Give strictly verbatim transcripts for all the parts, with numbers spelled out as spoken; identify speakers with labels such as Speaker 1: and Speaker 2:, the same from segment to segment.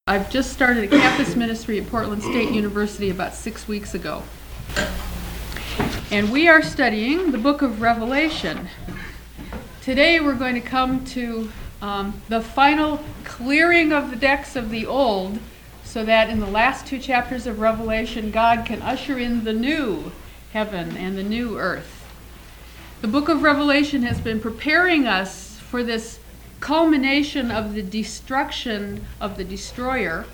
Speaker 1: I've just started a campus ministry at Portland State University about six weeks ago. And we are studying the book of Revelation. Today we're going to come to um, the final clearing of the decks of the old, so that in the last two chapters of Revelation, God can usher in the new heaven and the new earth. The book of Revelation has been preparing us for this culmination of the destruction of the destroyer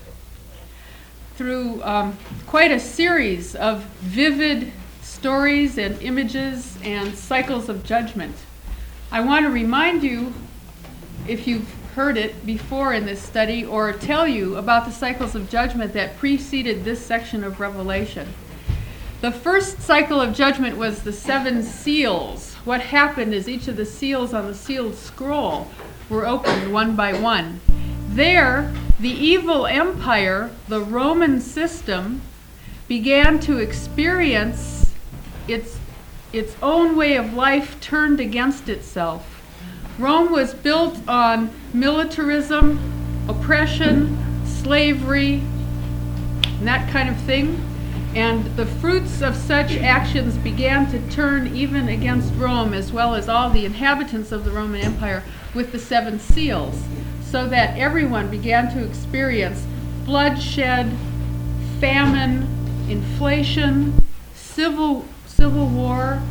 Speaker 1: through um, quite a series of vivid stories and images and cycles of judgment. I want to remind you, if you've heard it before in this study, or tell you about the cycles of judgment that preceded this section of Revelation. The first cycle of judgment was the seven seals. What happened is each of the seals on the sealed scroll were opened one by one. There, the evil empire, the Roman system, began to experience its, its own way of life turned against itself. Rome was built on militarism, oppression, slavery, and that kind of thing. And the fruits of such actions began to turn even against Rome, as well as all the inhabitants of the Roman Empire, with the seven seals, so that everyone began to experience bloodshed, famine, inflation, civil civil war,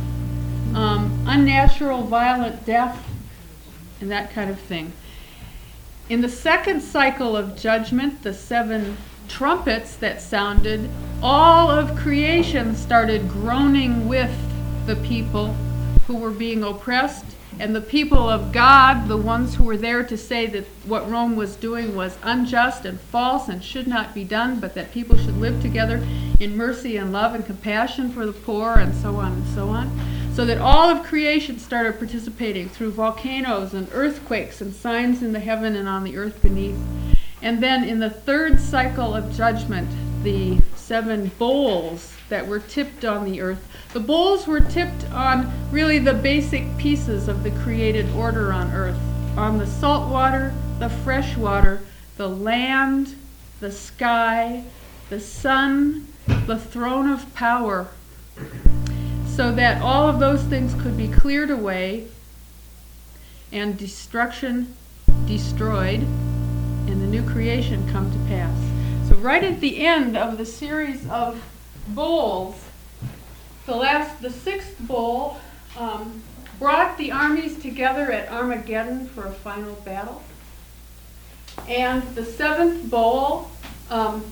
Speaker 1: um, unnatural violent death, and that kind of thing. In the second cycle of judgment, the seven trumpets that sounded, all of creation started groaning with the people who were being oppressed, and the people of God, the ones who were there to say that what Rome was doing was unjust and false and should not be done, but that people should live together in mercy and love and compassion for the poor, and so on and so on. So that all of creation started participating through volcanoes and earthquakes and signs in the heaven and on the earth beneath. And then in the third cycle of judgment, the seven bowls that were tipped on the earth. The bowls were tipped on really the basic pieces of the created order on earth. On the salt water, the fresh water, the land, the sky, the sun, the throne of power, so that all of those things could be cleared away and destruction destroyed and the new creation come to pass. So right at the end of the series of bowls, the last, the sixth bowl um, brought the armies together at Armageddon for a final battle. And the seventh bowl um,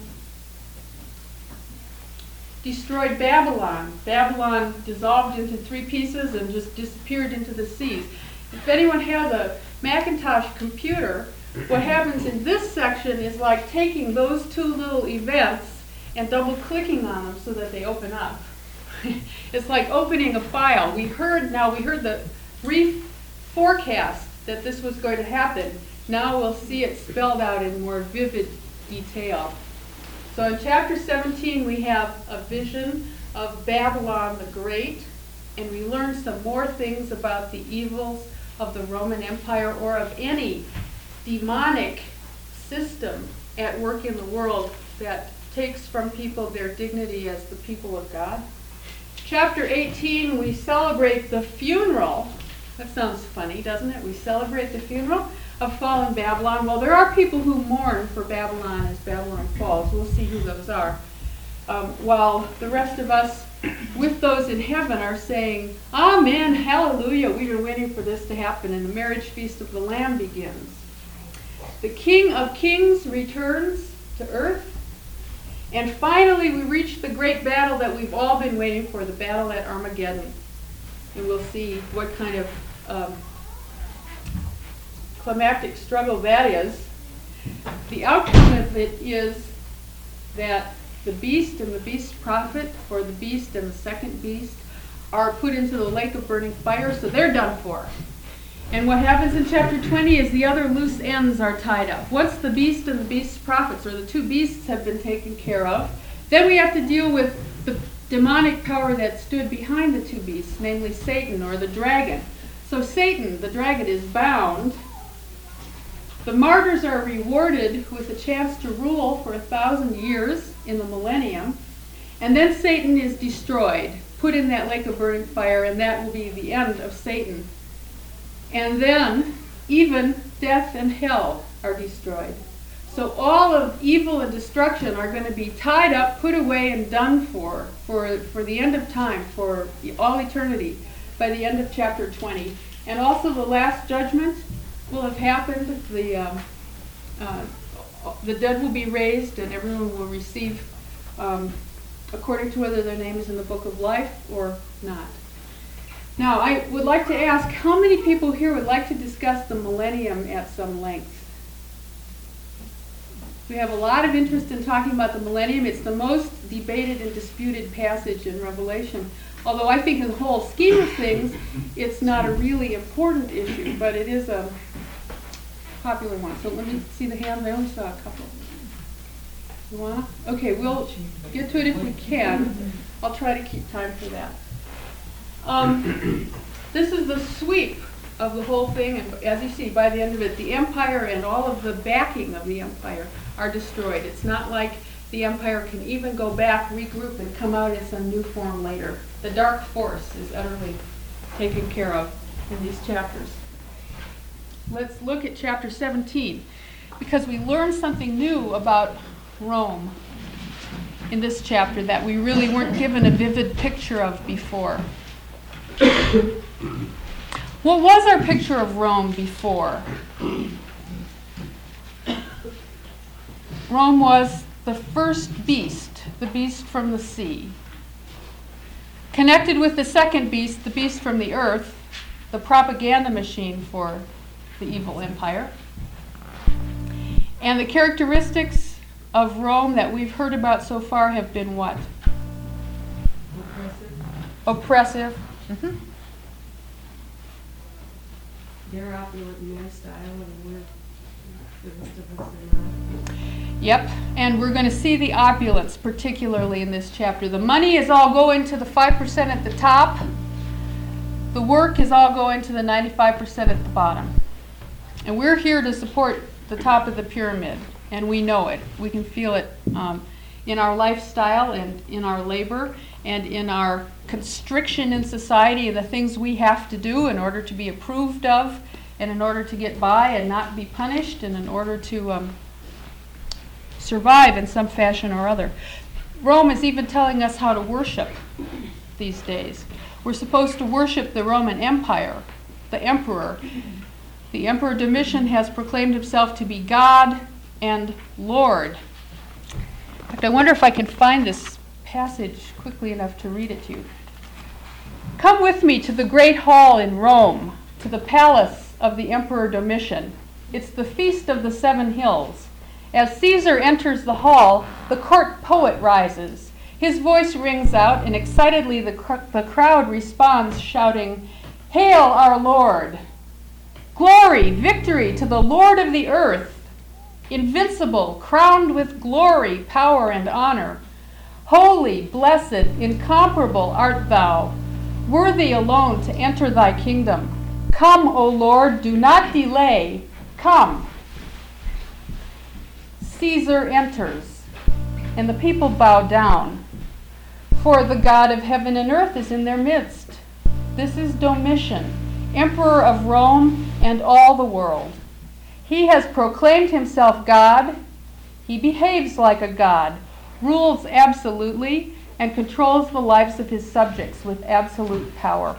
Speaker 1: destroyed Babylon. Babylon dissolved into three pieces and just disappeared into the seas. If anyone has a Macintosh computer, what happens in this section is like taking those two little events and double clicking on them so that they open up. It's like opening a file. We heard now we heard the brief forecast that this was going to happen. Now we'll see it spelled out in more vivid detail. So in chapter seventeen we have a vision of Babylon the Great, and we learn some more things about the evils of the Roman Empire, or of any demonic system at work in the world that takes from people their dignity as the people of God. Chapter eighteen, we celebrate the funeral. That sounds funny, doesn't it? We celebrate the funeral of fallen Babylon. Well, there are people who mourn for Babylon as Babylon falls. We'll see who those are. Um, while the rest of us, with those in heaven, are saying, Amen, hallelujah, we've been waiting for this to happen, and the marriage feast of the Lamb begins. The King of Kings returns to earth. And finally, we reach the great battle that we've all been waiting for, the battle at Armageddon. And we'll see what kind of um, climactic struggle that is. The outcome of it is that the beast and the beast prophet, or the beast and the second beast, are put into the lake of burning fire, so they're done for. And what happens in chapter twenty is the other loose ends are tied up. Once the beast and the beast's prophets, or the two beasts, have been taken care of, then we have to deal with the demonic power that stood behind the two beasts, namely Satan, or the dragon. So Satan, the dragon, is bound. The martyrs are rewarded with a chance to rule for a thousand years in the millennium, and then Satan is destroyed, put in that lake of burning fire, and that will be the end of Satan. And then even death and hell are destroyed. So all of evil and destruction are going to be tied up, put away, and done for, for, for the end of time, for all eternity, by the end of chapter twenty. And also the last judgment will have happened. The, um, uh, the dead will be raised, and everyone will receive um, according to whether their name is in the book of life or not. Now, I would like to ask, how many people here would like to discuss the millennium at some length? We have a lot of interest in talking about the millennium. It's the most debated and disputed passage in Revelation. Although I think in the whole scheme of things, it's not a really important issue, but it is a popular one. So let me see the hands. I only saw a couple. You wanna? Okay, we'll get to it if we can. I'll try to keep time for that. Um, this is the sweep of the whole thing, and as you see, by the end of it, the empire and all of the backing of the empire are destroyed. It's not like the empire can even go back, regroup, and come out in some new form later. The dark force is utterly taken care of in these chapters. Let's look at chapter seventeen, because we learn something new about Rome in this chapter that we really weren't given a vivid picture of before. What was our picture of Rome before? Rome was the first beast, the beast from the sea. Connected with the second beast, the beast from the earth, the propaganda machine for the evil empire. And the characteristics of Rome that we've heard about so far have been what? Oppressive. Oppressive. Mm-hmm.
Speaker 2: Their opulent lifestyle, and we're the rest of us are not.
Speaker 1: Yep, and we're going to see the opulence, particularly in this chapter. The money is all going to the five percent at the top. The work is all going to the ninety-five percent at the bottom. And we're here to support the top of the pyramid, and we know it. We can feel it um, in our lifestyle and in our labor and in our constriction in society and the things we have to do in order to be approved of and in order to get by and not be punished and in order to um, survive in some fashion or other. Rome is even telling us how to worship these days. We're supposed to worship the Roman Empire, the emperor. The Emperor Domitian has proclaimed himself to be God and Lord. In fact, I wonder if I can find this passage quickly enough to read it to you. Come with me to the great hall in Rome, to the palace of the Emperor Domitian. It's the Feast of the Seven Hills. As Caesar enters the hall, the court poet rises. His voice rings out, and excitedly the, cr- the crowd responds, shouting, "Hail our Lord! Glory, victory to the Lord of the earth! Invincible, crowned with glory, power, and honor. Holy, blessed, incomparable art thou, worthy alone to enter thy kingdom. Come, O Lord, do not delay. Come." Caesar enters, and the people bow down, for the God of heaven and earth is in their midst. This is Domitian, emperor of Rome and all the world. He has proclaimed himself God. He behaves like a god, rules absolutely, and controls the lives of his subjects with absolute power.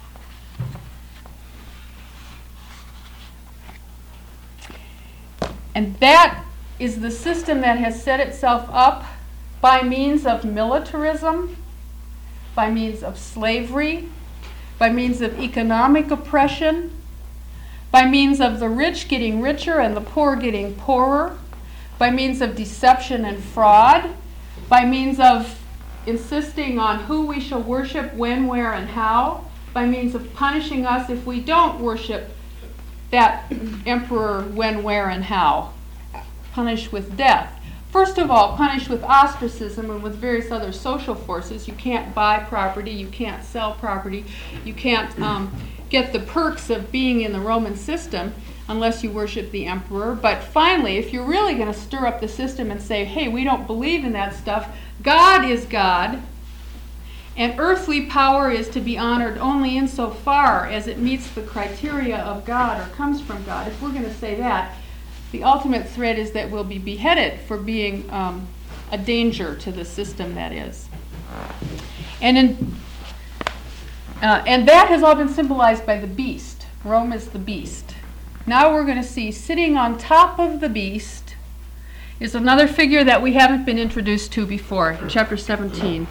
Speaker 1: And that is the system that has set itself up by means of militarism, by means of slavery, by means of economic oppression, by means of the rich getting richer and the poor getting poorer, by means of deception and fraud, by means of insisting on who we shall worship, when, where, and how, by means of punishing us if we don't worship that emperor when, where, and how. Punish with death. First of all, punish with ostracism and with various other social forces. You can't buy property, you can't sell property, you can't um, get the perks of being in the Roman system unless you worship the emperor. But finally, if you're really going to stir up the system and say, hey, we don't believe in that stuff, God is God, and earthly power is to be honored only insofar as it meets the criteria of God or comes from God. If we're going to say that, the ultimate threat is that we'll be beheaded for being um, a danger to the system that is. And in, uh, and that has all been symbolized by the beast. Rome is the beast. Now we're going to see sitting on top of the beast is another figure that we haven't been introduced to before, chapter seventeen.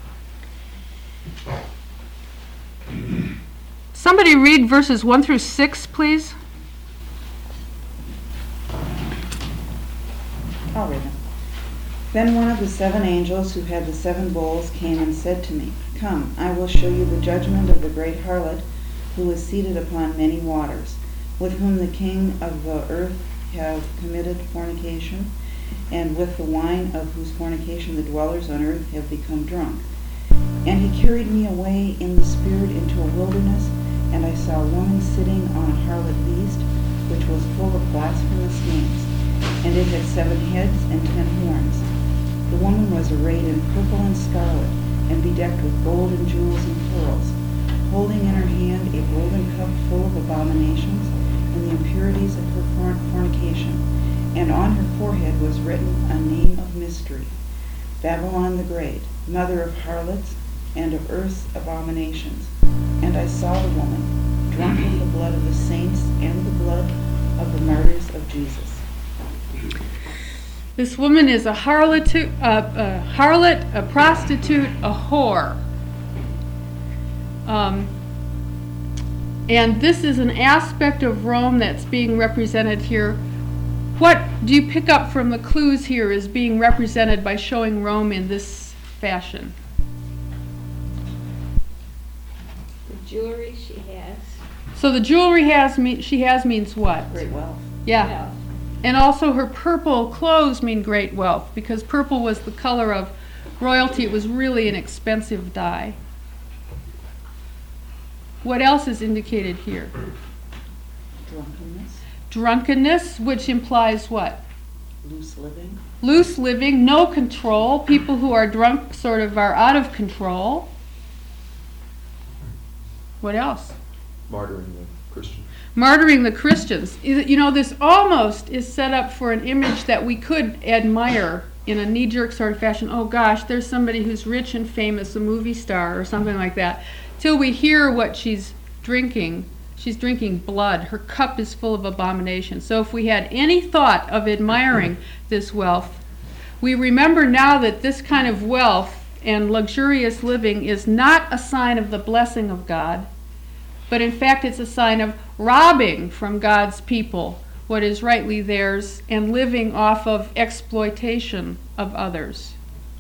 Speaker 1: Somebody read verses one through six, please.
Speaker 3: I'll read them. Then one of the seven angels who had the seven bowls came and said to me, Come, I will show you the judgment of the great harlot who is seated upon many waters, with whom the king of the earth have committed fornication, and with the wine of whose fornication the dwellers on earth have become drunk. And he carried me away in the spirit into a wilderness, and I saw a woman sitting on a harlot beast, which was full of blasphemous names, and it had seven heads and ten horns. The woman was arrayed in purple and scarlet, and bedecked with gold and jewels and pearls, holding in her hand a golden cup full of abominations and the impurities of her fornication, and on her forehead was written a name of mystery, Babylon the Great, mother of harlots and of earth's abominations. And I saw the woman, drunk with the blood of the saints and the blood of the martyrs of Jesus.
Speaker 1: This woman is a harlot, uh, a harlot, a prostitute, a whore. Um, and this is an aspect of Rome that's being represented here. What do you pick up from the clues here as being represented by showing Rome in this fashion?
Speaker 4: The jewelry she has.
Speaker 1: So the jewelry has me- she has means what?
Speaker 3: Great wealth.
Speaker 1: Yeah.
Speaker 4: Well,
Speaker 1: And also her purple clothes mean great wealth, because purple was the color of royalty. It was really an expensive dye. What else is indicated here?
Speaker 3: Drunkenness.
Speaker 1: Drunkenness, which implies what?
Speaker 3: Loose living.
Speaker 1: Loose living, no control. People who are drunk sort of are out of control. What else?
Speaker 5: Martyring the Christian.
Speaker 1: Martyring the Christians. You know, this almost is set up for an image that we could admire in a knee-jerk sort of fashion. Oh gosh, there's somebody who's rich and famous, a movie star or something like that. Till we hear what she's drinking. She's drinking blood. Her cup is full of abomination. So if we had any thought of admiring this wealth, we remember now that this kind of wealth and luxurious living is not a sign of the blessing of God, but in fact it's a sign of robbing from God's people what is rightly theirs and living off of exploitation of others.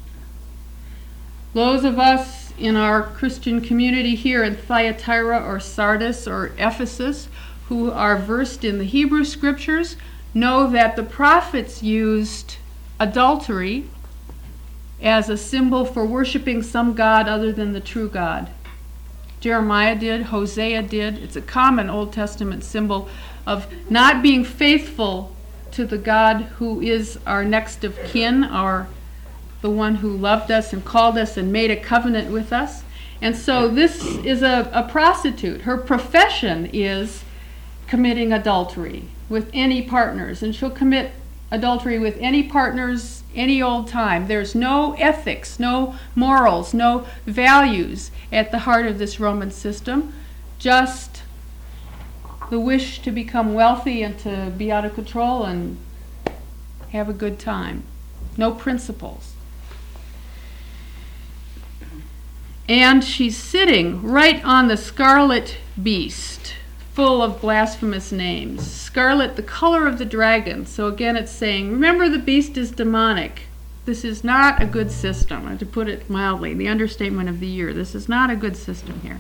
Speaker 1: Those of us in our Christian community here in Thyatira or Sardis or Ephesus who are versed in the Hebrew scriptures know that the prophets used adultery as a symbol for worshiping some god other than the true God. Jeremiah did, Hosea did. It's a common Old Testament symbol of not being faithful to the God who is our next of kin, our the one who loved us and called us and made a covenant with us. And so this is a, a prostitute. Her profession is committing adultery with any partners, and she'll commit adultery with any partners any old time. There's no ethics, no morals, no values at the heart of this Roman system, just the wish to become wealthy and to be out of control and have a good time. No principles. And she's sitting right on the scarlet beast, full of blasphemous names. Scarlet, the color of the dragon. So again, it's saying, remember, the beast is demonic. This is not a good system, to put it mildly, the understatement of the year. This is not a good system here.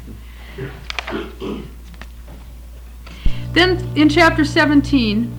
Speaker 1: Then in chapter seventeen,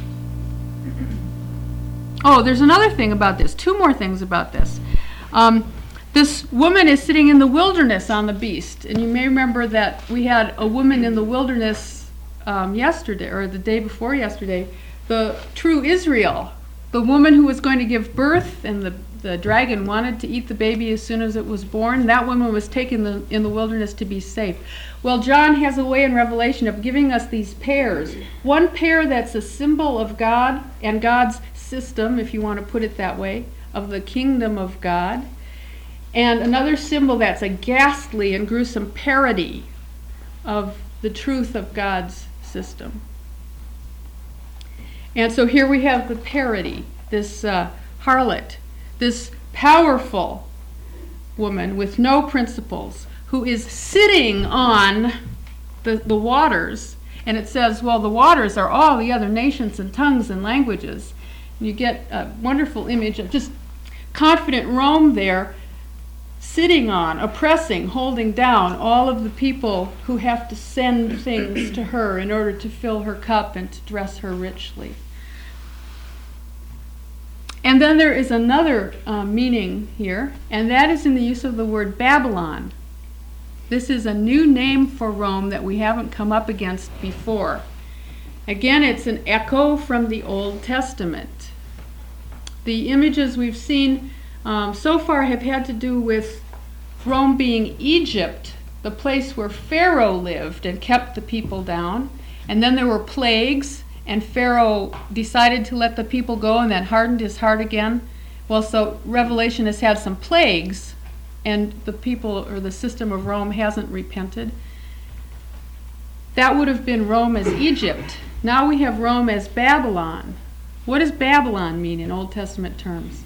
Speaker 1: oh, there's another thing about this, two more things about this. Um, This woman is sitting in the wilderness on the beast. And you may remember that we had a woman in the wilderness um, yesterday, or the day before yesterday, the true Israel, the woman who was going to give birth, and the, the dragon wanted to eat the baby as soon as it was born, that woman was taken the, in the wilderness to be safe. Well, John has a way in Revelation of giving us these pairs. One pair that's a symbol of God and God's system, if you want to put it that way, of the kingdom of God, and another symbol that's a ghastly and gruesome parody of the truth of God's system. And so here we have the parody, this uh, harlot, this powerful woman with no principles, who is sitting on the, the waters. And it says, well, the waters are all the other nations and tongues and languages. And you get a wonderful image of just confident Rome there, sitting on, oppressing, holding down all of the people who have to send things to her in order to fill her cup and to dress her richly. And then there is another uh, meaning here, and that is in the use of the word Babylon. This is a new name for Rome that we haven't come up against before. Again, it's an echo from the Old Testament. The images we've seen um, so far have had to do with Rome being Egypt, the place where Pharaoh lived and kept the people down. And then there were plagues, and Pharaoh decided to let the people go and then hardened his heart again. Well, so Revelation has had some plagues, and the people or the system of Rome hasn't repented. That would have been Rome as Egypt. Now we have Rome as Babylon. What does Babylon mean in Old Testament terms?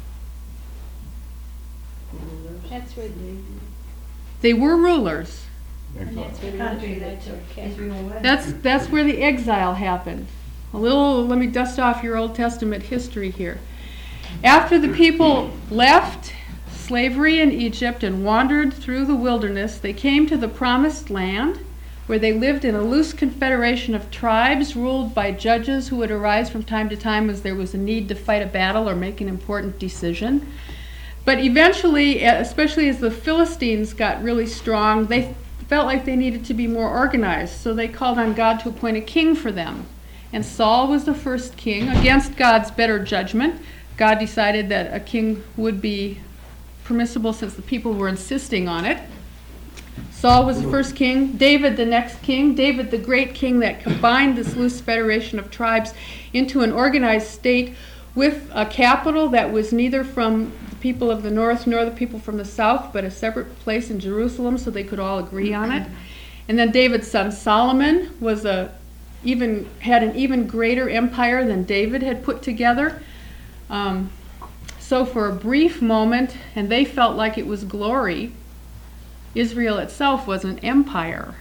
Speaker 4: That's where the,
Speaker 1: They were rulers.
Speaker 4: and that's where the
Speaker 2: Country that
Speaker 4: Israelites
Speaker 2: took
Speaker 4: were kept.
Speaker 2: Israel away.
Speaker 1: That's that's where the exile happened. A little, let me dust off your Old Testament history here. After the people left slavery in Egypt and wandered through the wilderness, they came to the promised land, where they lived in a loose confederation of tribes ruled by judges who would arise from time to time as there was a need to fight a battle or make an important decision. But eventually, especially as the Philistines got really strong, they felt like they needed to be more organized, so they called on God to appoint a king for them. And Saul was the first king. Against God's better judgment, God decided that a king would be permissible since the people were insisting on it. Saul was the first king, David the next king, David the great king that combined this loose federation of tribes into an organized state with a capital that was neither from the people of the north nor the people from the south, but a separate place in Jerusalem so they could all agree on it. And then David's son Solomon was a even had an even greater empire than David had put together. Um, so for a brief moment, and they felt like it was glory, Israel itself was an empire.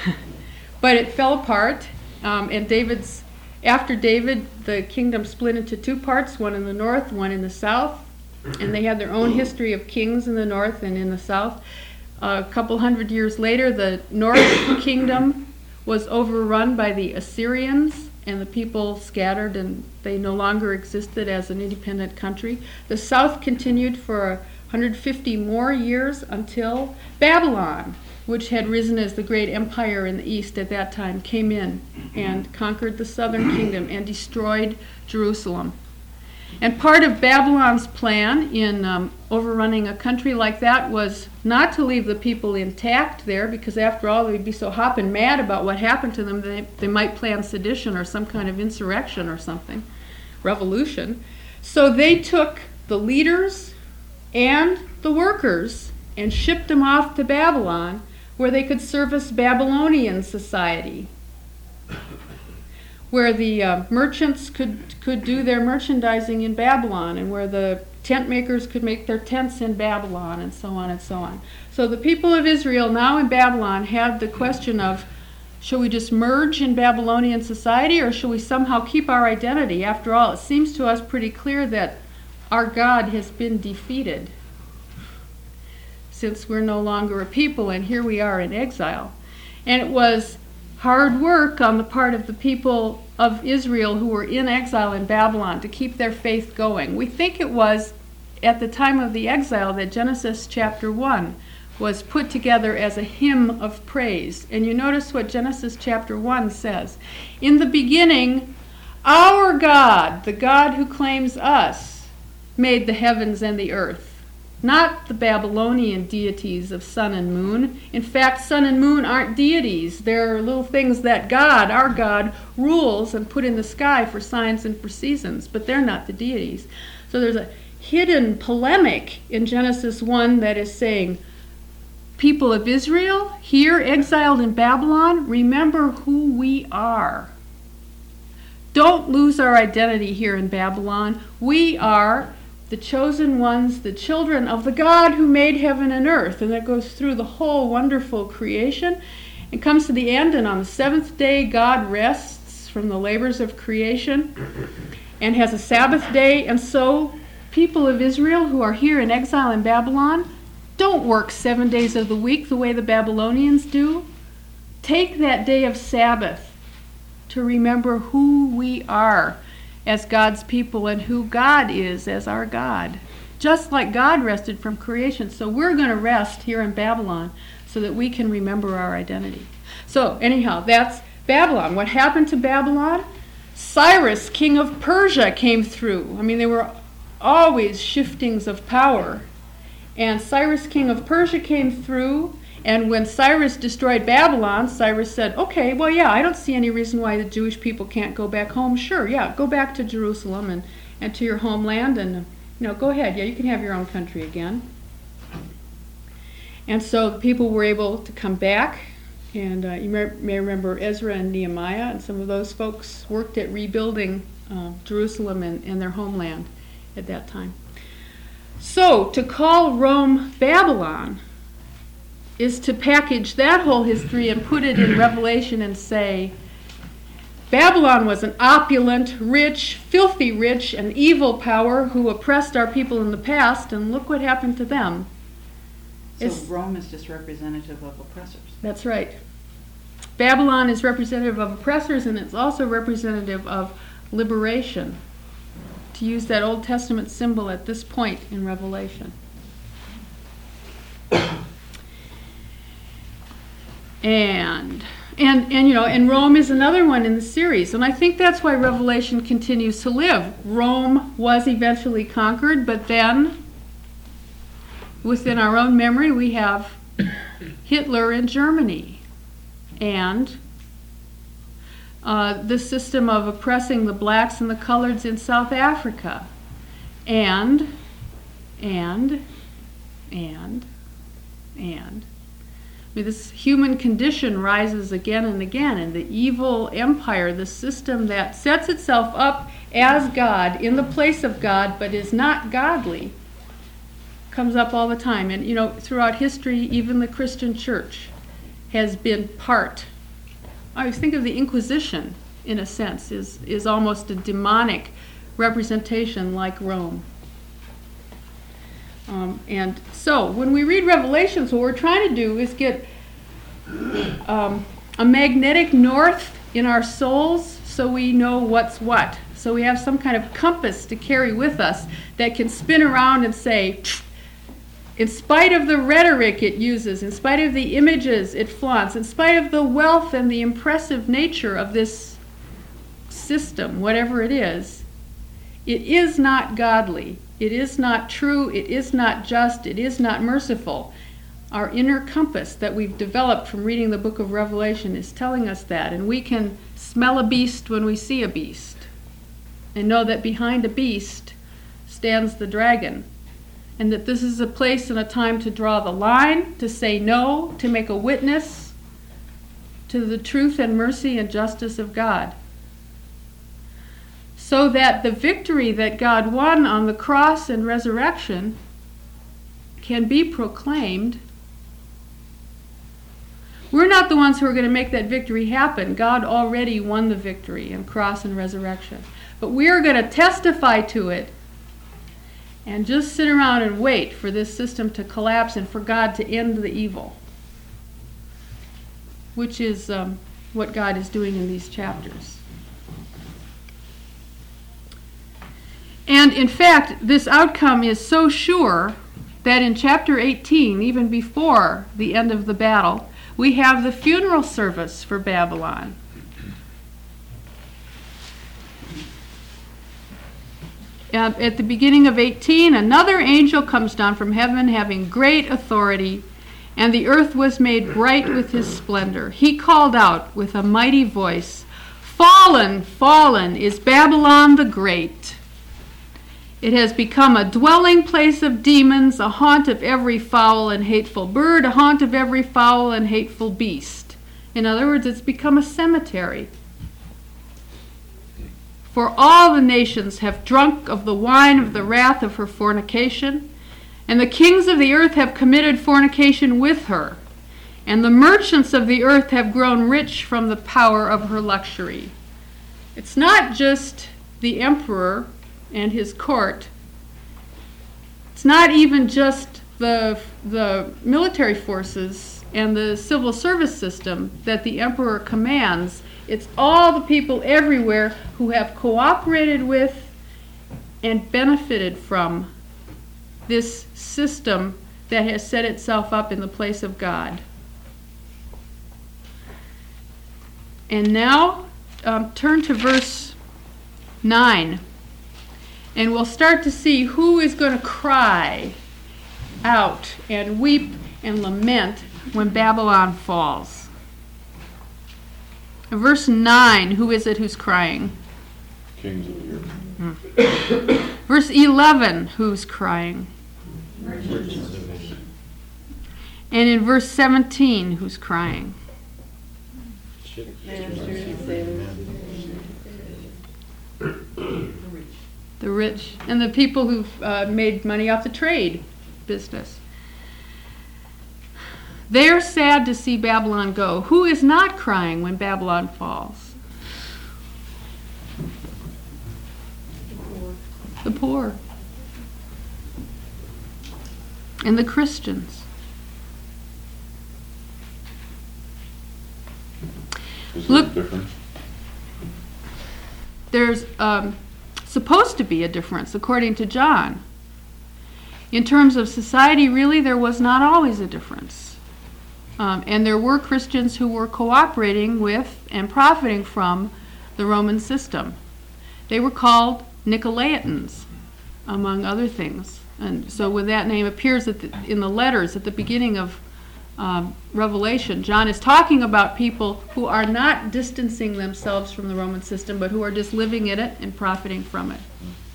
Speaker 1: But it fell apart, um, and David's after David, the kingdom split into two parts, one in the north, one in the south, and they had their own history of kings in the north and in the south. Uh, a couple hundred years later, the north kingdom was overrun by the Assyrians, and the people scattered, and they no longer existed as an independent country. The south continued for one hundred fifty more years until Babylon, which had risen as the great empire in the east at that time, came in and conquered the southern kingdom and destroyed Jerusalem. And part of Babylon's plan in um, overrunning a country like that was not to leave the people intact there, because after all, they'd be so hopping mad about what happened to them, they, they might plan sedition or some kind of insurrection or something, revolution. So they took the leaders and the workers and shipped them off to Babylon, where they could service Babylonian society, where the uh, merchants could could do their merchandising in Babylon, and where the tent makers could make their tents in Babylon, and so on and so on. So the people of Israel now in Babylon had the question of, shall we just merge in Babylonian society, or shall we somehow keep our identity? After all, it seems to us pretty clear that our God has been defeated, since we're no longer a people, and here we are in exile. And it was hard work on the part of the people of Israel who were in exile in Babylon to keep their faith going. We think it was at the time of the exile that Genesis chapter one was put together as a hymn of praise. And you notice what Genesis chapter one says. In the beginning, our God, the God who claims us, made the heavens and the earth. Not the Babylonian deities of sun and moon. In fact, sun and moon aren't deities. They're little things that God, our God, rules and put in the sky for signs and for seasons, but they're not the deities. So there's a hidden polemic in Genesis one that is saying, people of Israel, here exiled in Babylon, remember who we are. Don't lose our identity here in Babylon. We are the chosen ones, the children of the God who made heaven and earth. And that goes through the whole wonderful creation. It comes to the end, and on the seventh day God rests from the labors of creation and has a Sabbath day. And so people of Israel who are here in exile in Babylon, don't work seven days of the week the way the Babylonians do. Take that day of Sabbath to remember who we are as God's people and who God is as our God. Just like God rested from creation. So we're going to rest here in Babylon so that we can remember our identity. So anyhow, that's Babylon. What happened to Babylon? Cyrus, king of Persia, came through. I mean, there were always shiftings of power. And Cyrus, king of Persia, came through. And when Cyrus destroyed Babylon, Cyrus said, okay, well, yeah, I don't see any reason why the Jewish people can't go back home. Sure, yeah, go back to Jerusalem and, and to your homeland, and, you know, go ahead. Yeah, you can have your own country again. And so the people were able to come back. And uh, you may, may remember Ezra and Nehemiah, and some of those folks worked at rebuilding uh, Jerusalem and, and their homeland at that time. So to call Rome Babylon is to package that whole history and put it in Revelation and say, Babylon was an opulent, rich, filthy rich, and evil power who oppressed our people in the past, and look what happened to them.
Speaker 3: So
Speaker 1: It's-
Speaker 3: Rome is just representative of oppressors.
Speaker 1: That's right. Babylon is representative of oppressors, and it's also representative of liberation, to use that Old Testament symbol at this point in Revelation. And, and, and, you know, and Rome is another one in the series. And I think that's why Revelation continues to live. Rome was eventually conquered, but then within our own memory we have Hitler in Germany and uh, the system of oppressing the blacks and the coloreds in South Africa. And, and, and, and. I mean, this human condition rises again and again, and the evil empire, the system that sets itself up as God in the place of God but is not godly, comes up all the time. And, you know, throughout history, even the Christian church has been part. I think of the Inquisition, in a sense, is, is almost a demonic representation like Rome. Um, and so, when we read Revelations, what we're trying to do is get um, a magnetic north in our souls so we know what's what. So we have some kind of compass to carry with us that can spin around and say, in spite of the rhetoric it uses, in spite of the images it flaunts, in spite of the wealth and the impressive nature of this system, whatever it is, it is not godly. It is not true, it is not just, it is not merciful. Our inner compass that we've developed from reading the book of Revelation is telling us that, and we can smell a beast when we see a beast and know that behind a beast stands the dragon, and that this is a place and a time to draw the line, to say no, to make a witness to the truth and mercy and justice of God. So that the victory that God won on the cross and resurrection can be proclaimed. We're not the ones who are going to make that victory happen. God already won the victory in cross and resurrection. But we are going to testify to it and just sit around and wait for this system to collapse and for God to end the evil, which is um, what God is doing in these chapters. And in fact, this outcome is so sure that in chapter eighteen, even before the end of the battle, we have the funeral service for Babylon. Uh, at the beginning of eighteen, another angel comes down from heaven having great authority, and the earth was made bright with his splendor. He called out with a mighty voice, "Fallen, fallen is Babylon the Great. It has become a dwelling place of demons, a haunt of every foul and hateful bird, a haunt of every foul and hateful beast." In other words, it's become a cemetery. For all the nations have drunk of the wine of the wrath of her fornication, and the kings of the earth have committed fornication with her, and the merchants of the earth have grown rich from the power of her luxury. It's not just the emperor and his court. It's not even just the, the military forces and the civil service system that the emperor commands. It's all the people everywhere who have cooperated with and benefited from this system that has set itself up in the place of God. And now, um, turn to verse nine, and we'll start to see who is going to cry out and weep and lament when Babylon falls. Verse nine, who is it who's crying?
Speaker 5: Kings of the earth.
Speaker 1: Hmm. Verse eleven, who's crying? And in verse seventeen, who's crying? The rich and the people who've uh, made money off the trade business. They're sad to see Babylon go. Who is not crying when Babylon falls? The poor. And the Christians.
Speaker 5: Is there
Speaker 1: Look-
Speaker 5: a difference?
Speaker 1: There's um, supposed to be a difference, according to John. In terms of society, really, there was not always a difference. Um, and there were Christians who were cooperating with and profiting from the Roman system. They were called Nicolaitans, among other things. And so when that name appears at the, in the letters at the beginning of um, Revelation, John is talking about people who are not distancing themselves from the Roman system, but who are just living in it and profiting from it.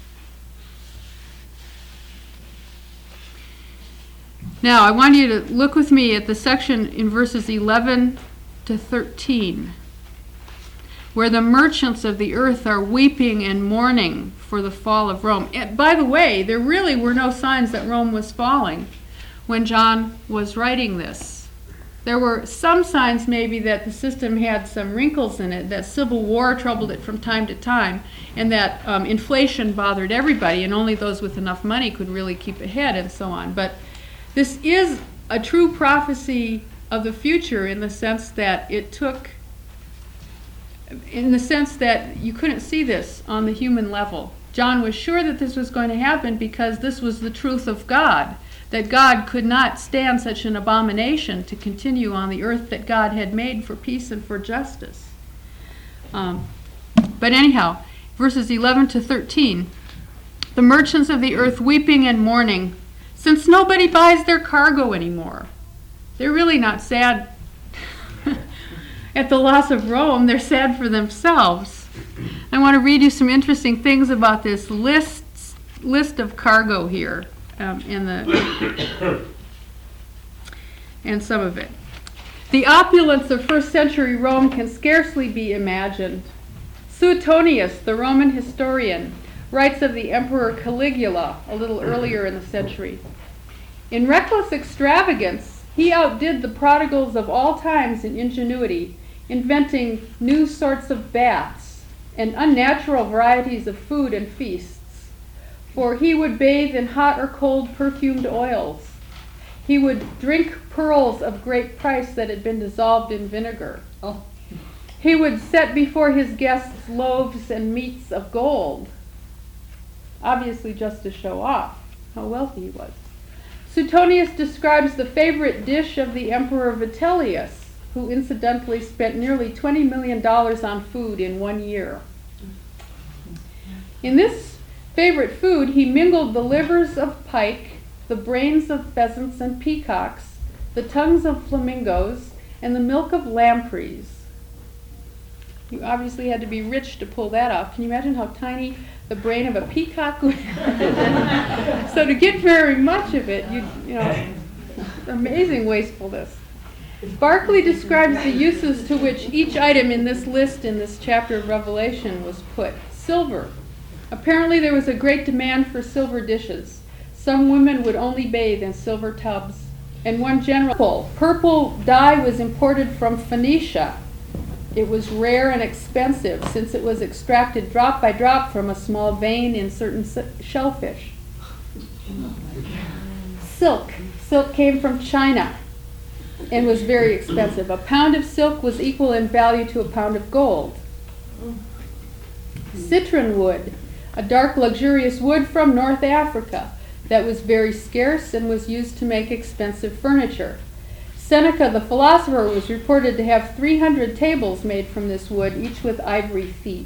Speaker 1: Now, I want you to look with me at the section in verses eleven to thirteen, where the merchants of the earth are weeping and mourning for the fall of Rome. And by the way, there really were no signs that Rome was falling when John was writing this. There were some signs maybe that the system had some wrinkles in it, that civil war troubled it from time to time, and that um, inflation bothered everybody, and only those with enough money could really keep ahead and so on. But this is a true prophecy of the future in the sense that it took, in the sense that you couldn't see this on the human level. John was sure that this was going to happen because this was the truth of God, that God could not stand such an abomination to continue on the earth that God had made for peace and for justice. Um, but anyhow, verses eleven to thirteen, the merchants of the earth weeping and mourning, since nobody buys their cargo anymore. They're really not sad at the loss of Rome. They're sad for themselves. I want to read you some interesting things about this list, list of cargo here, um, in the, and some of it. The opulence of first century Rome can scarcely be imagined. Suetonius, the Roman historian, writes of the Emperor Caligula a little earlier in the century. In reckless extravagance, he outdid the prodigals of all times in ingenuity, inventing new sorts of baths and unnatural varieties of food and feasts. For he would bathe in hot or cold perfumed oils. He would drink pearls of great price that had been dissolved in vinegar.
Speaker 2: Oh.
Speaker 1: He would set before his guests loaves and meats of gold, obviously just to show off how wealthy he was. Suetonius describes the favorite dish of the Emperor Vitellius, who incidentally spent nearly twenty million dollars on food in one year. In this favorite food, he mingled the livers of pike, the brains of pheasants and peacocks, the tongues of flamingos, and the milk of lampreys. You obviously had to be rich to pull that off. Can you imagine how tiny the brain of a peacock would be? So to get very much of it, you you know, amazing wastefulness. Barclay describes the uses to which each item in this list in this chapter of Revelation was put. Silver. Apparently there was a great demand for silver dishes. Some women would only bathe in silver tubs. And one general purple. Purple dye was imported from Phoenicia. It was rare and expensive since it was extracted drop by drop from a small vein in certain shellfish. Silk. Silk came from China and was very expensive. A pound of silk was equal in value to a pound of gold. Citron wood, a dark luxurious wood from North Africa that was very scarce and was used to make expensive furniture. Seneca the philosopher was reported to have three hundred tables made from this wood, each with ivory feet.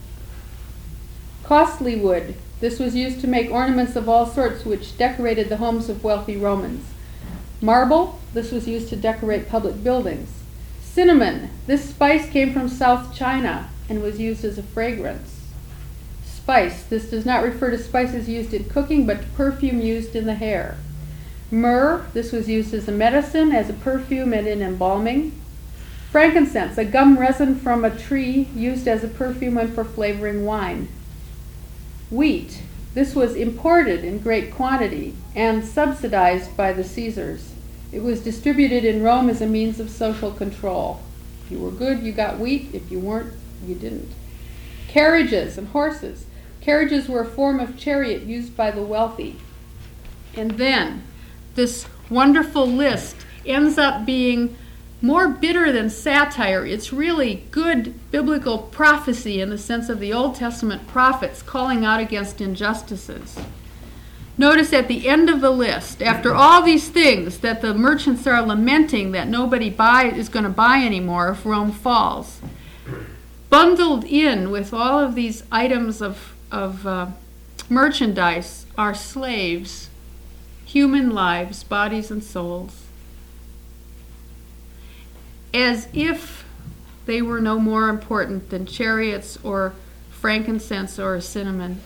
Speaker 1: Costly wood. This was used to make ornaments of all sorts which decorated the homes of wealthy Romans. Marble. This was used to decorate public buildings. Cinnamon. This spice came from South China and was used as a fragrance. Spice. This does not refer to spices used in cooking, but to perfume used in the hair. Myrrh. This was used as a medicine, as a perfume, and in embalming. Frankincense. A gum resin from a tree used as a perfume and for flavoring wine. Wheat. This was imported in great quantity and subsidized by the Caesars. It was distributed in Rome as a means of social control. If you were good, you got wheat. If you weren't, you didn't. Carriages and horses. Carriages were a form of chariot used by the wealthy. And then, this wonderful list ends up being more bitter than satire. It's really good biblical prophecy in the sense of the Old Testament prophets calling out against injustices. Notice at the end of the list, after all these things that the merchants are lamenting that nobody buy, is going to buy anymore if Rome falls, bundled in with all of these items of, of uh, merchandise are slaves, human lives, bodies and souls, as if they were no more important than chariots or frankincense or cinnamon.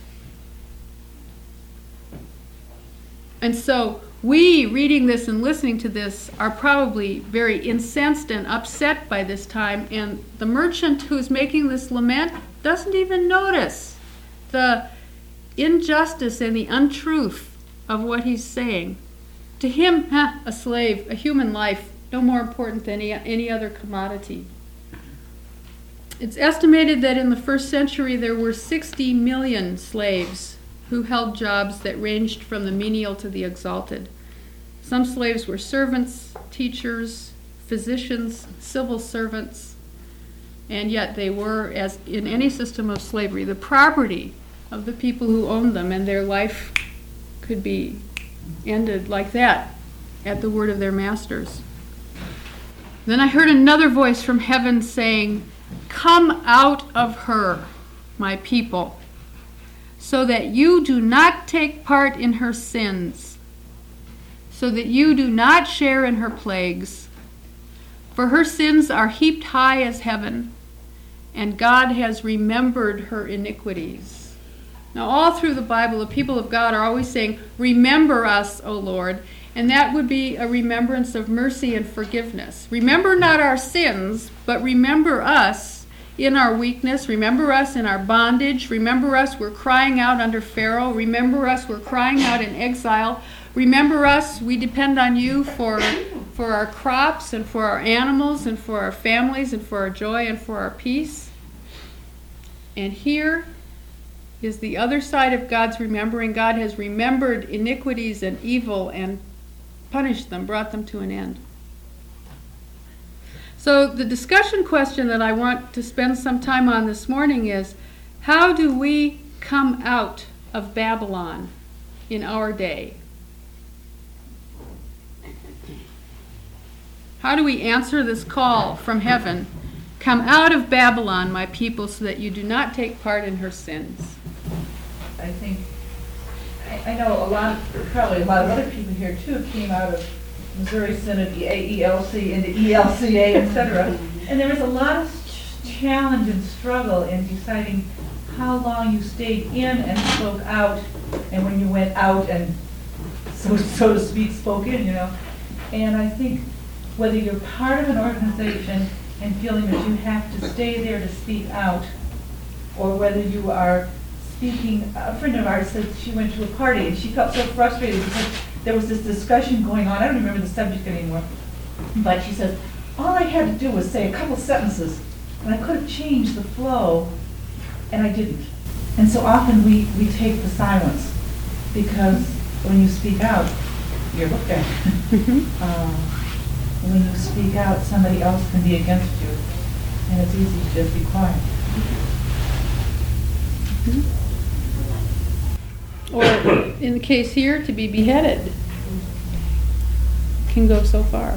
Speaker 1: And so we, reading this and listening to this, are probably very incensed and upset by this time, and the merchant who's making this lament doesn't even notice the injustice and the untruth of what he's saying. To him, huh, a slave, a human life, no more important than any, any other commodity. It's estimated that in the first century there were sixty million slaves who held jobs that ranged from the menial to the exalted. Some slaves were servants, teachers, physicians, civil servants, and yet they were, as in any system of slavery, the property of the people who owned them, and their life could be ended like that at the word of their masters. Then I heard another voice from heaven saying, "Come out of her, my people, so that you do not take part in her sins, so that you do not share in her plagues. For her sins are heaped high as heaven, and God has remembered her iniquities." Now, all through the Bible, the people of God are always saying, "Remember us, O Lord." And that would be a remembrance of mercy and forgiveness. Remember not our sins, but remember us in our weakness. Remember us in our bondage. Remember us, we're crying out under Pharaoh. Remember us, we're crying out in exile. Remember us, we depend on you for, for our crops and for our animals and for our families and for our joy and for our peace. And here is the other side of God's remembering. God has remembered iniquities and evil and punished them, brought them to an end. So the discussion question that I want to spend some time on this morning is, how do we come out of Babylon in our day? How do we answer this call from heaven? Come out of Babylon, my people, so that you do not take part in her sins.
Speaker 6: I think, I, I know a lot, probably a lot of other people here too came out of Missouri Synod, A E L C, into E L C A, et cetera. And there was a lot of ch- challenge and struggle in deciding how long you stayed in and spoke out, and when you went out and, so, so to speak, spoke in, you know. And I think whether you're part of an organization and feeling that you have to stay there to speak out, or whether you are speaking, a friend of ours said she went to a party and she felt so frustrated because there was this discussion going on. I don't remember the subject anymore. But she says, all I had to do was say a couple sentences and I could have changed the flow, and I didn't. And so often we, we take the silence because when you speak out, you're looked at. um, when you speak out, somebody else can be against you, and it's easy to just be quiet.
Speaker 1: Or, in the case here, to be beheaded can go so far.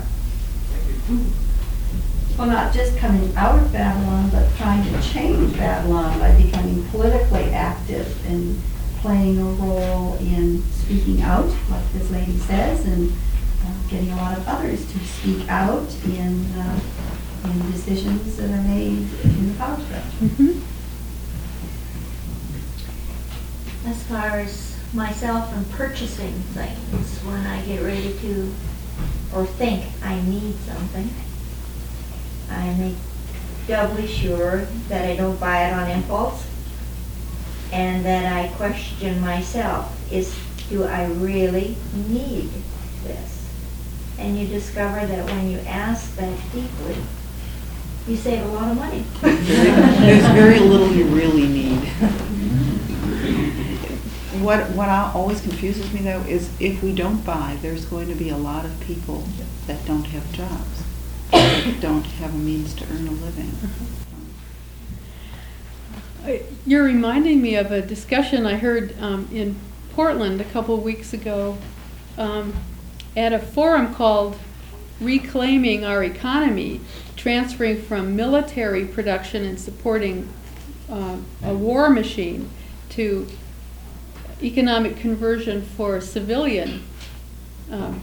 Speaker 4: Well, not just coming out of Babylon, but trying to change Babylon by becoming politically active and playing a role in speaking out, like this lady says, and uh, getting a lot of others to speak out in, uh, in decisions that are made in the power structure.
Speaker 1: Mm-hmm.
Speaker 7: As far as myself and purchasing things, when I get ready to, or think I need something, I make doubly sure that I don't buy it on impulse, and that I question myself, is, do I really need this? And you discover that when you ask that deeply, you save a lot of money.
Speaker 3: There's very little you really need. What what always confuses me though is if we don't buy, there's going to be a lot of people that don't have jobs, that don't have a means to earn a living.
Speaker 1: I- You're reminding me of a discussion I heard um, in Portland a couple of weeks ago um, at a forum called Reclaiming Our Economy, transferring from military production and supporting uh, a war machine to economic conversion for civilian um,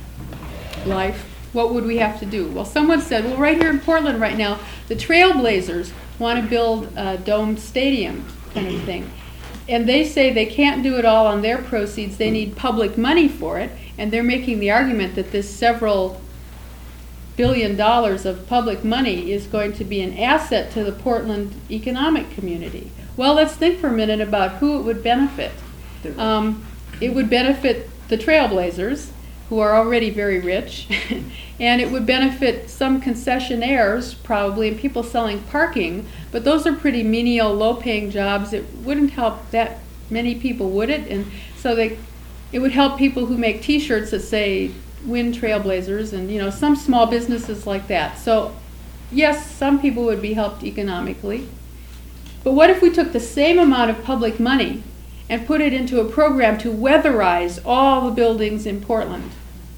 Speaker 1: life. What would we have to do? Well, someone said, well, right here in Portland right now, the Trailblazers want to build a domed stadium kind of thing. And they say they can't do it all on their proceeds. They need public money for it. And they're making the argument that this several billion dollars of public money is going to be an asset to the Portland economic community. Well, let's think for a minute about who it would benefit. Um, it would benefit the Trailblazers, who are already very rich, and it would benefit some concessionaires, probably, and people selling parking, but those are pretty menial, low-paying jobs. It wouldn't help that many people, would it? And so they, it would help people who make T-shirts that say, Win Trailblazers, and, you know, some small businesses like that. So, yes, some people would be helped economically, but what if we took the same amount of public money and put it into a program to weatherize all the buildings in Portland?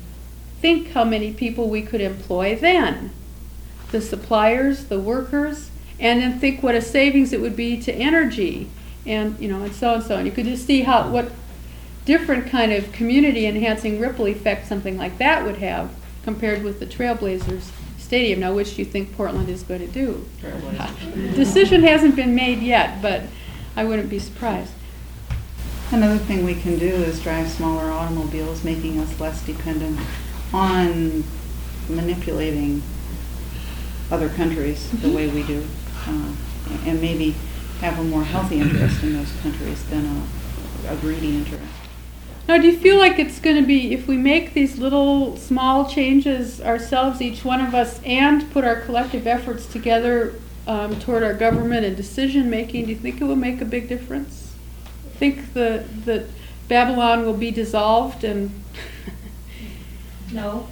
Speaker 1: Think how many people we could employ then. The suppliers, the workers, and then think what a savings it would be to energy, and, you know, and so and so. And you could just see how, what different kind of community enhancing ripple effect something like that would have compared with the Trailblazers Stadium. Now, which do you think Portland is going to do? Decision hasn't been made yet, but I wouldn't be surprised.
Speaker 3: Another thing we can do is drive smaller automobiles, making us less dependent on manipulating other countries the way we do, uh, and maybe have a more healthy interest in those countries than a, a greedy interest.
Speaker 1: Now, do you feel like it's going to be, if we make these little small changes ourselves, each one of us, and put our collective efforts together um, toward our government and decision making, do you think it will make a big difference? Think the that Babylon will be dissolved and
Speaker 7: No.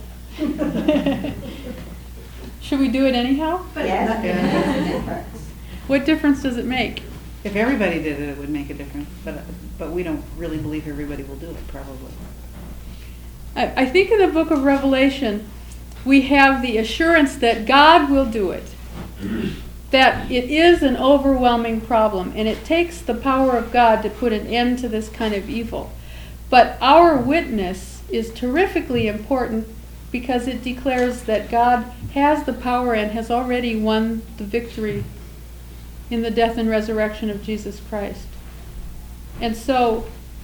Speaker 1: should we do it anyhow?
Speaker 4: Yes, it makes a difference.
Speaker 1: What difference does it make?
Speaker 3: If everybody did it, it would make a difference, but but we don't really believe everybody will do it, probably.
Speaker 1: I, I think in the book of Revelation, we have the assurance that God will do it. That it is an overwhelming problem, and it takes the power of God to put an end to this kind of evil. But our witness is terrifically important because it declares that God has the power and has already won the victory in the death and resurrection of Jesus Christ. And so,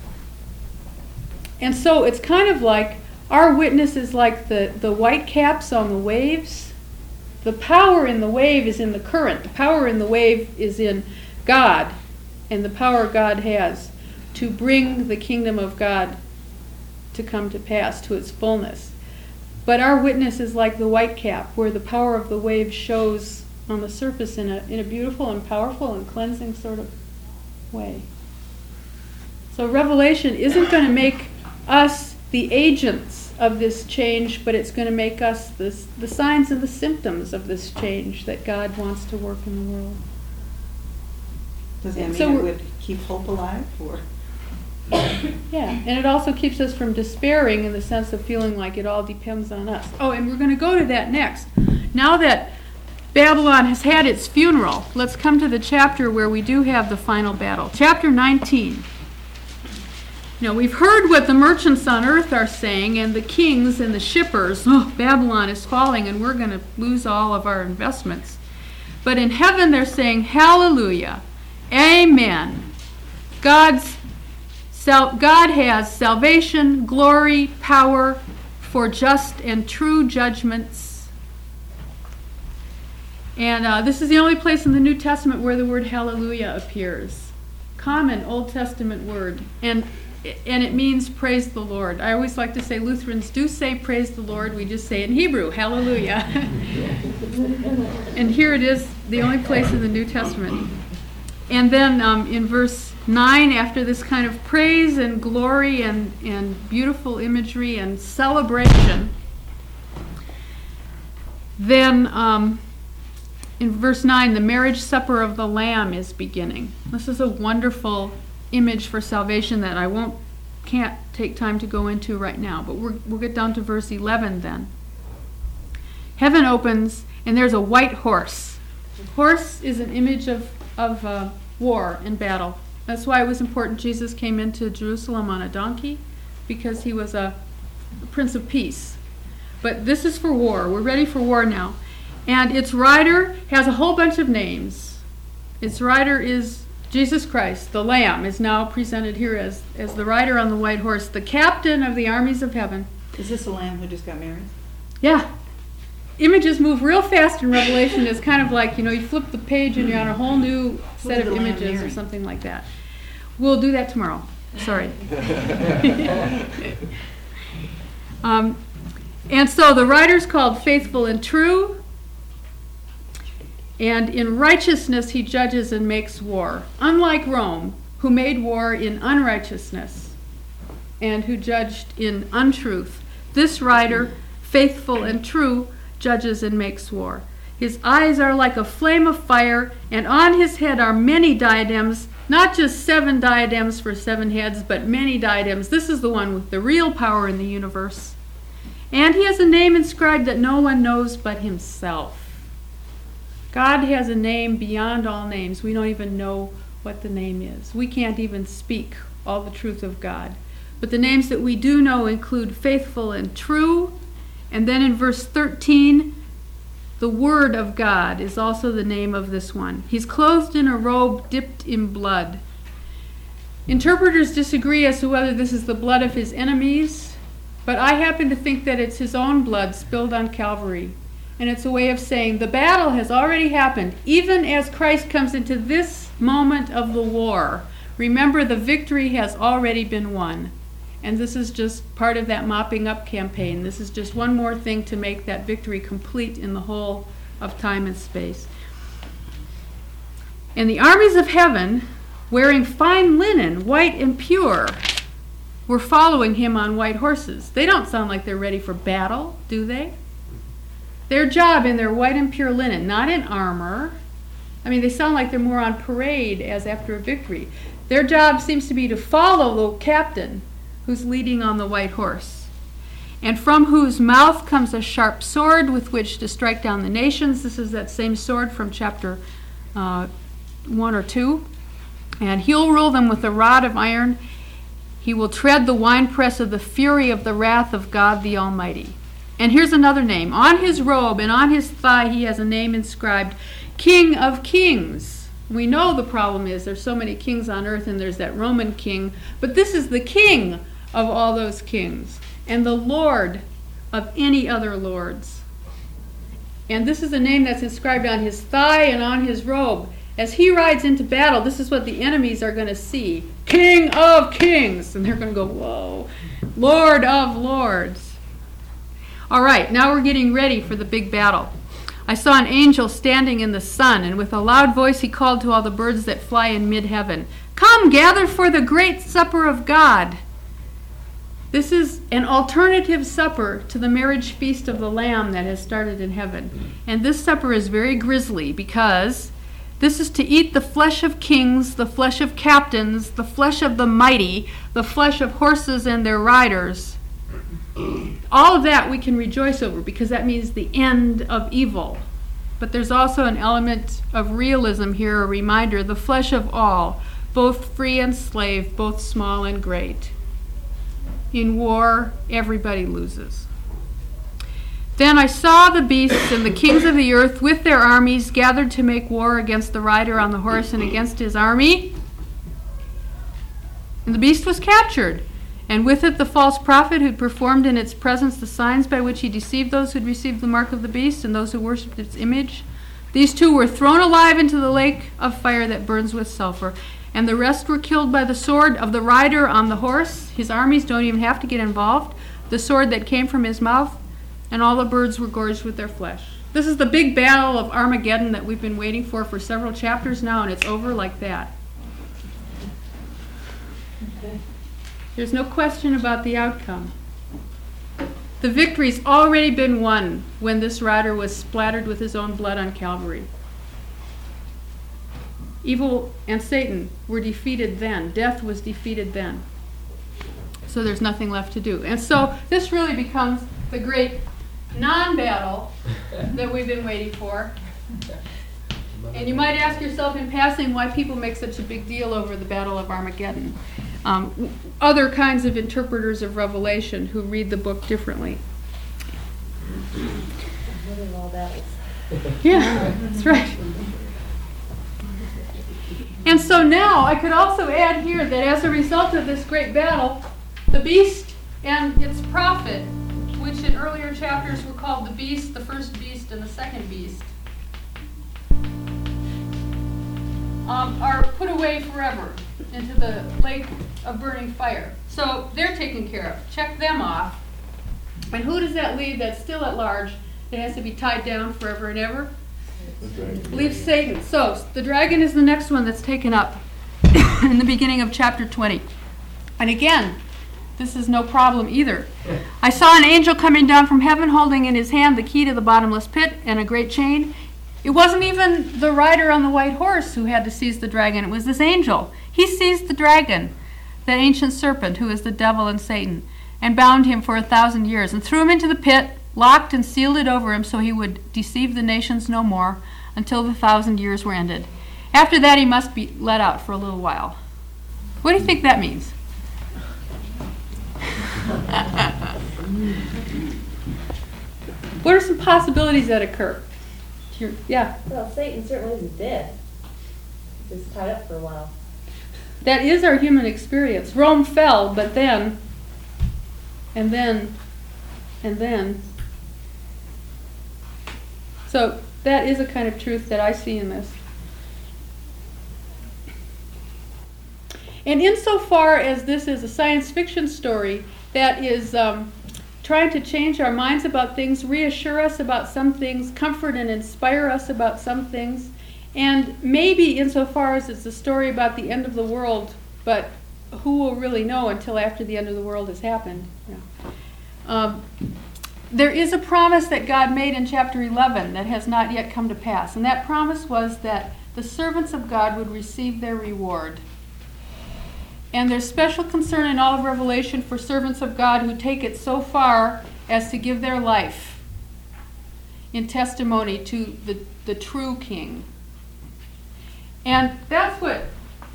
Speaker 1: and so it's kind of like our witness is like the, the white caps on the waves. The power in the wave is in the current. The power in the wave is in God, and the power God has to bring the kingdom of God to come to pass, to its fullness. But our witness is like the white cap, where the power of the wave shows on the surface in a in a beautiful and powerful and cleansing sort of way. So Revelation isn't going to make us the agents of this change, but it's going to make us this, the signs and the symptoms of this change that God wants to work in the world.
Speaker 3: Does that mean
Speaker 1: So
Speaker 3: it
Speaker 1: we're-
Speaker 3: would keep hope alive, or?
Speaker 1: Yeah, and it also keeps us from despairing in the sense of feeling like it all depends on us. Oh, and we're going to go to that next. Now that Babylon has had its funeral, let's come to the chapter where we do have the final battle. Chapter nineteen. Now, we've heard what the merchants on earth are saying, and the kings and the shippers. Oh, Babylon is falling, and we're going to lose all of our investments. But in heaven, they're saying, hallelujah, amen. God's sal- God has salvation, glory, power for just and true judgments. And uh, this is the only place in the New Testament where the word hallelujah appears. Common Old Testament word. And and it means praise the Lord. I always like to say Lutherans do say praise the Lord. We just say it in Hebrew, hallelujah. And here it is, the only place in the New Testament. And then um, in verse nine, after this kind of praise and glory and, and beautiful imagery and celebration, then um, in verse nine, the marriage supper of the Lamb is beginning. This is a wonderful image for salvation that I won't, can't take time to go into right now, but we're, we'll get down to verse eleven then. Heaven opens, and there's a white horse. The horse is an image of, of uh, war and battle. That's why it was important Jesus came into Jerusalem on a donkey, because he was a, a prince of peace. But this is for war. We're ready for war now. And its rider has a whole bunch of names. Its rider is Jesus Christ. The Lamb is now presented here as, as the rider on the white horse, the captain of the armies of heaven.
Speaker 3: Is this a lamb who just got married?
Speaker 1: Yeah. Images move real fast in Revelation. It's kind of like, you know, you flip the page and you're on a whole new set
Speaker 3: is
Speaker 1: of
Speaker 3: the Lamb
Speaker 1: images or
Speaker 3: marrying?
Speaker 1: something like that. We'll do that tomorrow. Sorry. um, and so the rider's called Faithful and True. And in righteousness he judges and makes war. Unlike Rome, who made war in unrighteousness and who judged in untruth, this rider, faithful and true, judges and makes war. His eyes are like a flame of fire, and on his head are many diadems, not just seven diadems for seven heads, but many diadems. This is the one with the real power in the universe. And he has a name inscribed that no one knows but himself. God has a name beyond all names. We don't even know what the name is. We can't even speak all the truth of God. But the names that we do know include faithful and true. And then in verse thirteen, the Word of God is also the name of this one. He's clothed in a robe dipped in blood. Interpreters disagree as to whether this is the blood of his enemies, but I happen to think that it's his own blood spilled on Calvary. And it's a way of saying the battle has already happened. Even as Christ comes into this moment of the war, remember the victory has already been won. And this is just part of that mopping up campaign. This is just one more thing to make that victory complete in the whole of time and space. And the armies of heaven, wearing fine linen, white and pure, were following him on white horses. They don't sound like they're ready for battle, do they? Their job in their white and pure linen, not in armor. I mean, they sound like they're more on parade as after a victory. Their job seems to be to follow the captain who's leading on the white horse. and from whose mouth comes a sharp sword with which to strike down the nations. This is that same sword from chapter uh, one or two. And he'll rule them with a rod of iron. He will tread the winepress of the fury of the wrath of God the Almighty. And here's another name. On his robe and on his thigh he has a name inscribed, King of Kings. We know the problem is there's so many kings on earth, and there's that Roman king, but this is the king of all those kings, and the Lord of any other lords. And this is a name that's inscribed on his thigh and on his robe. As he rides into battle, this is what the enemies are going to see. King of Kings. And they're going to go, whoa. Lord of Lords. All right, now we're getting ready for the big battle. I saw an angel standing in the sun, and with a loud voice he called to all the birds that fly in mid-heaven, Come, gather for the great supper of God. This is an alternative supper to the marriage feast of the Lamb that has started in heaven. And this supper is very grisly because this is to eat the flesh of kings, the flesh of captains, the flesh of the mighty, the flesh of horses and their riders. All of that we can rejoice over because that means the end of evil. But there's also an element of realism here, a reminder, the flesh of all, both free and slave, both small and great. In war, everybody loses. Then I saw the beasts and the kings of the earth with their armies gathered to make war against the rider on the horse and against his army. And the beast was captured, and with it the false prophet who performed in its presence the signs by which he deceived those who had received the mark of the beast and those who worshipped its image. These two were thrown alive into the lake of fire that burns with sulfur. And the rest were killed by the sword of the rider on the horse. His armies don't even have to get involved. The sword that came from his mouth, and all the birds were gorged with their flesh. This is the big battle of Armageddon that we've been waiting for for several chapters now, and it's over like that.
Speaker 2: Okay.
Speaker 1: There's no question about the outcome. The victory's already been won when this rider was splattered with his own blood on Calvary. Evil and Satan were defeated then. Death was defeated then. So there's nothing left to do. And so this really becomes the great non-battle that we've been waiting for. And you might ask yourself in passing why people make such a big deal over the Battle of Armageddon. Um, other kinds of interpreters of Revelation who read the book differently. Yeah, that's right. And so now I could also add here that as a result of this great battle, the beast and its prophet, which in earlier chapters were called the beast, the first beast, and the second beast, um, are put away forever into the lake of burning fire. So they're taken care of. Check them off. And who does that leave that's still at large that has to be tied down forever and ever? Leaves Satan. So the dragon is the next one that's taken up in the beginning of chapter twenty. And again, this is no problem either. I saw an angel coming down from heaven holding in his hand the key to the bottomless pit and a great chain. It wasn't even the rider on the white horse who had to seize the dragon. It was this angel. He seized the dragon, that ancient serpent who is the devil and Satan, and bound him for a thousand years and threw him into the pit, locked and sealed it over him so he would deceive the nations no more until the thousand years were ended. After that, he must be let out for a little while. What do you think that means? What are some possibilities that occur? You're, yeah,
Speaker 2: Well, Satan certainly isn't dead. He's just tied up for a while.
Speaker 1: that is our human experience. Rome fell, but then, and then, and then. So that is a kind of truth that I see in this. And insofar as this is a science fiction story that is um, trying to change our minds about things, reassure us about some things, comfort and inspire us about some things, and maybe insofar as it's a story about the end of the world, but who will really know until after the end of the world has happened? Yeah. Um, there is a promise that God made in chapter eleven that has not yet come to pass, and that promise was that the servants of God would receive their reward. And there's special concern in all of Revelation for servants of God who take it so far as to give their life in testimony to the, the true king. And that's what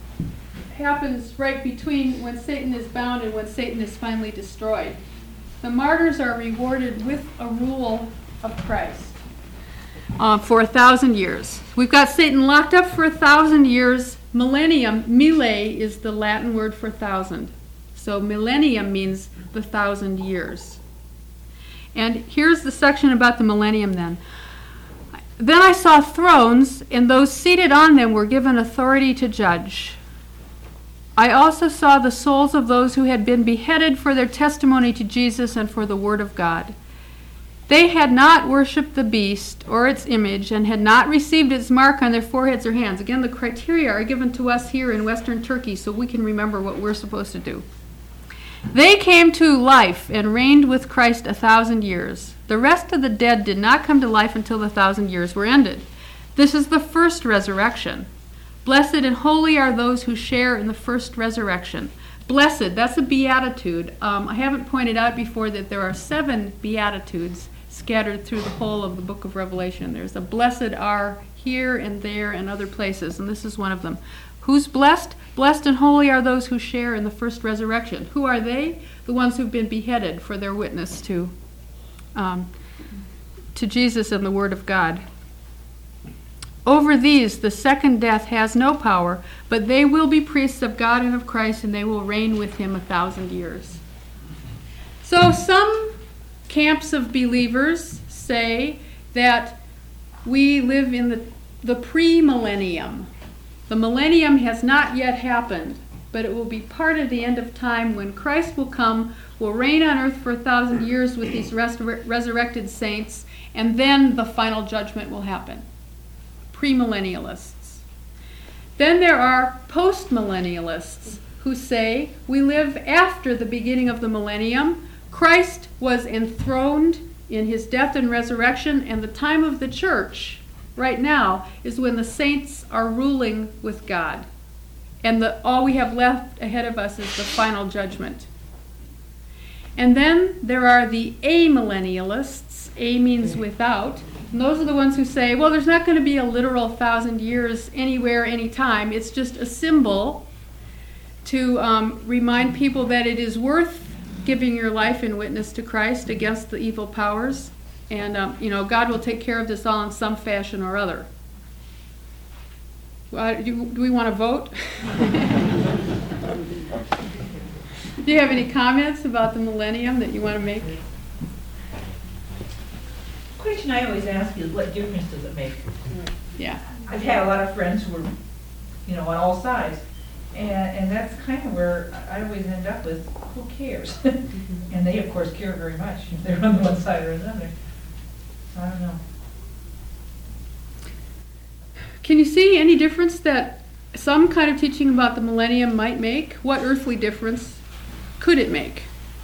Speaker 1: happens right between when Satan is bound and when Satan is finally destroyed. The martyrs are rewarded with a rule of Christ uh, for a thousand years. We've got Satan locked up for a thousand years. Millennium, mille, is the Latin word for thousand. So millennium means the thousand years. And here's the section about the millennium then. Then I saw thrones, and those seated on them were given authority to judge. I also saw the souls of those who had been beheaded for their testimony to Jesus and for the word of God. They had not worshipped the beast or its image and had not received its mark on their foreheads or hands. Again, the criteria are given to us here in Western Turkey so we can remember what we're supposed to do. They came to life and reigned with Christ a thousand years. The rest of the dead did not come to life until the thousand years were ended. This is the first resurrection. Blessed and holy are those who share in the first resurrection. Blessed, that's a beatitude. Um, I haven't pointed out before that there are seven beatitudes scattered through the whole of the book of Revelation. There's a blessed are here and there and other places, and this is one of them. Who's blessed? Blessed and holy are those who share in the first resurrection. Who are they? The ones who've been beheaded for their witness to, um, to Jesus and the Word of God. Over these, the second death has no power, but they will be priests of God and of Christ, and they will reign with him a thousand years. So some camps of believers say that we live in the, the pre-millennium. The millennium has not yet happened, but it will be part of the end of time when Christ will come, will reign on earth for a thousand years with these res- resurrected saints, and then the final judgment will happen. Premillennialists. Then there are postmillennialists who say we live after the beginning of the millennium. Christ was enthroned in his death and resurrection, and the time of the church right now is when the saints are ruling with God. And the, all we have left ahead of us is the final judgment. And then there are the amillennialists. A means without. And those are the ones who say, well, there's not going to be a literal thousand years anywhere, anytime. It's just a symbol to um, remind people that it is worth giving your life in witness to Christ against the evil powers. And, um, you know, God will take care of this all in some fashion or other. Well, do, do we want to vote? Do you have any comments about the millennium that you want to make?
Speaker 6: The question I always ask is, what difference does it make?
Speaker 1: Yeah.
Speaker 6: I've had a lot of friends who are, you know, on all sides. And, and that's kind of where I always end up with, who cares? And they, of course, care very much if they're on one side or another. So I don't know.
Speaker 1: Can you see any difference that some kind of teaching about the millennium might make? What earthly difference could it make?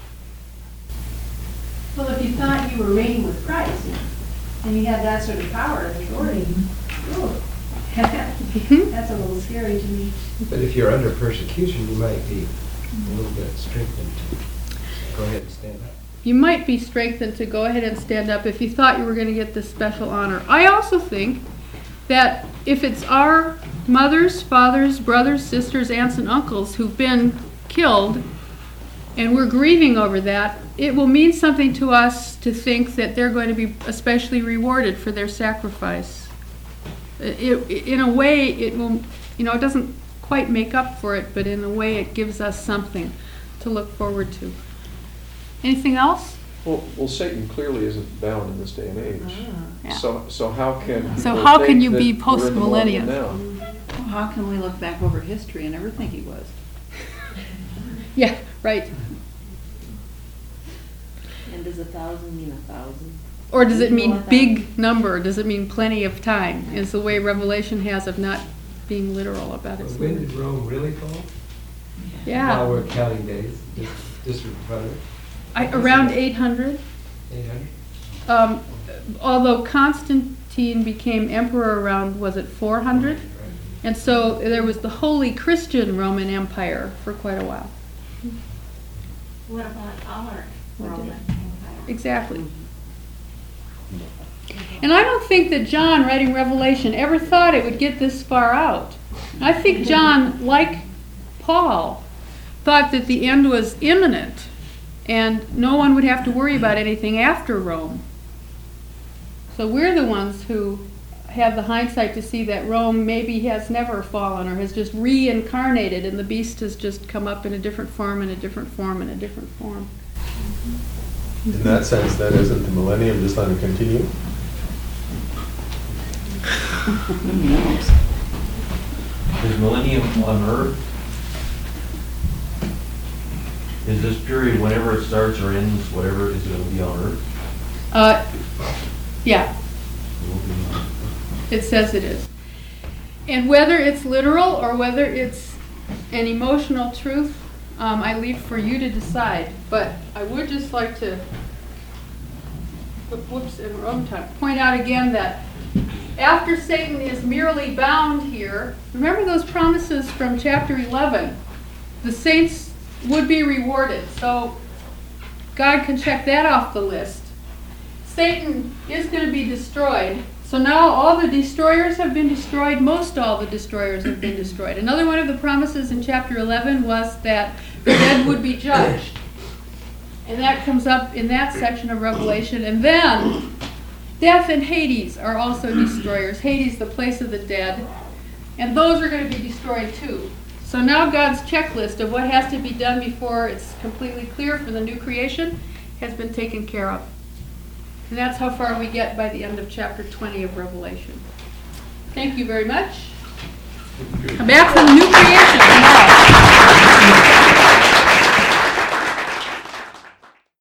Speaker 4: Well, if you thought you were reigning with Christ and you had that sort of power and authority, oh, that's a little scary to me.
Speaker 8: But if you're under persecution, you might be a little bit strengthened to go ahead and stand up.
Speaker 1: You might be strengthened to go ahead and stand up if you thought you were going to get this special honor. I also think that if it's our mothers, fathers, brothers, sisters, aunts, and uncles who've been killed, and we're grieving over that, it will mean something to us to think that they're going to be especially rewarded for their sacrifice. It, it, in a way, it will, you know, it doesn't quite make up for it, but in a way it gives us something to look forward to. Anything else?
Speaker 5: Well, well, Satan clearly isn't bound in this day and age.
Speaker 1: Yeah.
Speaker 5: So, so how can
Speaker 1: So
Speaker 5: people
Speaker 1: how
Speaker 5: think
Speaker 1: can you
Speaker 5: that
Speaker 1: be
Speaker 5: we're in the
Speaker 1: post-millennium?
Speaker 5: millennium now?
Speaker 3: Well, how can we look back over history and never think he was?
Speaker 1: Yeah, right.
Speaker 2: And does a thousand mean a thousand?
Speaker 1: Or does it
Speaker 2: You
Speaker 1: mean
Speaker 2: want that?
Speaker 1: big number? Does it mean plenty of time? Is the way Revelation has of not being literal about its
Speaker 8: When
Speaker 1: number.
Speaker 8: did Rome really fall? While
Speaker 1: Yeah,
Speaker 8: we're counting days, just, just for fun,
Speaker 1: I, around eight hundred.
Speaker 8: eight hundred?
Speaker 1: Um, although Constantine became emperor around, was it four hundred? And so there was the Holy Christian Roman Empire for quite a while.
Speaker 7: What about our
Speaker 1: What did
Speaker 7: Roman
Speaker 1: it-
Speaker 7: Empire?
Speaker 1: exactly. And I don't think that John, writing Revelation, ever thought it would get this far out. I think John, like Paul, thought that the end was imminent and no one would have to worry about anything after Rome. So we're the ones who have the hindsight to see that Rome maybe has never fallen or has just reincarnated and the beast has just come up in a different form, in a different form, in a different form.
Speaker 9: In that sense, then, isn't the millennium just on a continuum?
Speaker 3: Who knows?
Speaker 10: Is millennium on Earth? Is this period, whenever it starts or ends, whatever, is it going to be on Earth?
Speaker 1: Uh, yeah,
Speaker 10: It will be on-
Speaker 1: it says it is. And whether it's literal or whether it's an emotional truth, um, I leave for you to decide. But I would just like to, whoops, in Rome time, point out again that after Satan is merely bound here, remember those promises from chapter eleven. The saints would be rewarded. So God can check that off the list. Satan is going to be destroyed. So now all the destroyers have been destroyed. Most all the destroyers have been destroyed. Another one of the promises in chapter eleven was that the dead would be judged. And that comes up in that section of Revelation. And then death and Hades are also destroyers. Hades, the place of the dead. And those are going to be destroyed too. So now God's checklist of what has to be done before it's completely clear for the new creation has been taken care of. And that's how far we get by the end of chapter twenty of Revelation. Thank you very much. Come back for the new creation tomorrow.